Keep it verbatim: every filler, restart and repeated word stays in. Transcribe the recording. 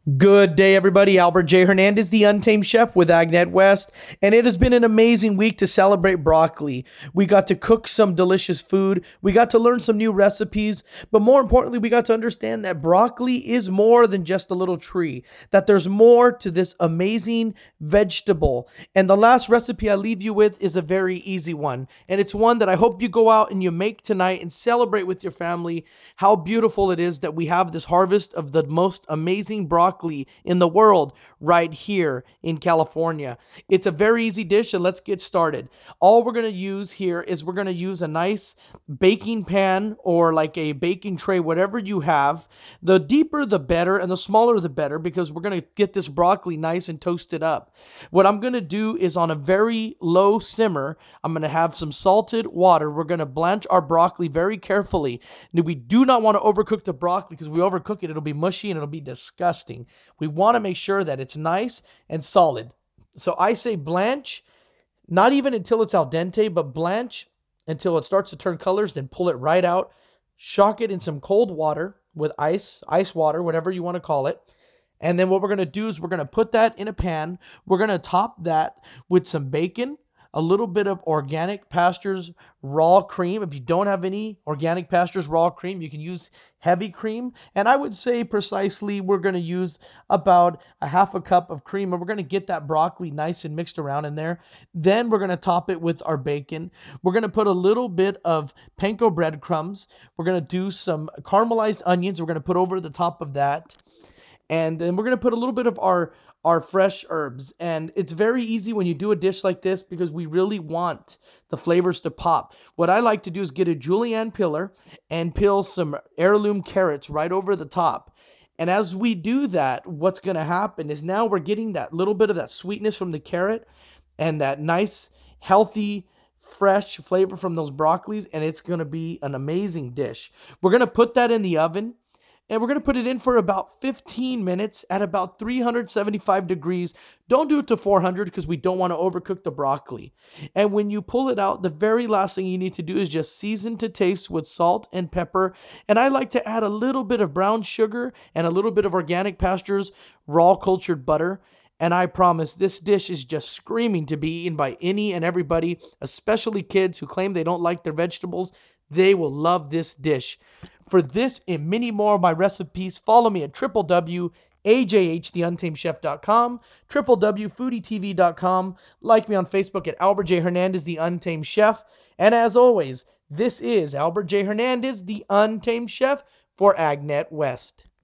Good day, everybody. Albert J. Hernandez, the Untamed Chef with Agnet West, and it has been an amazing week to celebrate broccoli. We got to cook some delicious food, we got to learn some new recipes, but more importantly, we got to understand that broccoli is more than just a little tree, that there's more to this amazing vegetable. And the last recipe I leave you with is a very easy one, and it's one that I hope you go out and you make tonight and celebrate with your family how beautiful it is that we have this harvest of the most amazing broccoli in the world right here in California. It's a very easy dish, and let's get started. All we're going to use here is we're going to use a nice baking pan or like a baking tray, whatever you have. The deeper the better, and the smaller the better, because we're going to get this broccoli nice and toasted up. What I'm going to do is on a very low simmer, I'm going to have some salted water. We're going to blanch our broccoli very carefully. Now, we do not want to overcook the broccoli, because we overcook it, it'll be mushy and it'll be disgusting. We want to make sure that it's nice and solid. So I say blanch, not even until it's al dente, but blanch until it starts to turn colors, then pull it right out. Shock it in some cold water with ice, ice water, whatever you want to call it. And then what we're going to do is we're going to put that in a pan. We're going to top that with some bacon, a little bit of organic pastures raw cream. If you don't have any organic pastures raw cream, you can use heavy cream. And I would say precisely we're going to use about a half a cup of cream, and we're going to get that broccoli nice and mixed around in there. Then we're going to top it with our bacon. We're going to put a little bit of panko breadcrumbs. We're going to do some caramelized onions. We're going to put over the top of that, and then we're going to put a little bit of our our fresh herbs. And it's very easy when you do a dish like this, because we really want the flavors to pop. What I like to do is get a julienne peeler and peel some heirloom carrots right over the top. And as we do that, what's going to happen is now we're getting that little bit of that sweetness from the carrot and that nice, healthy, fresh flavor from those broccolis, and it's going to be an amazing dish. We're going to put that in the oven, and we're going to put it in for about fifteen minutes at about three hundred seventy-five degrees. Don't do it to four hundred, because we don't want to overcook the broccoli. And when you pull it out, the very last thing you need to do is just season to taste with salt and pepper. And I like to add a little bit of brown sugar and a little bit of organic pastures raw cultured butter. And I promise this dish is just screaming to be eaten by any and everybody, especially kids who claim they don't like their vegetables. They will love this dish. For this and many more of my recipes, follow me at w w w dot a j h the untamed chef dot com, w w w dot foodie t v dot com. Like me on Facebook at Albert J. Hernandez, the Untamed Chef. And as always, this is Albert J. Hernandez, the Untamed Chef, for Agnet West.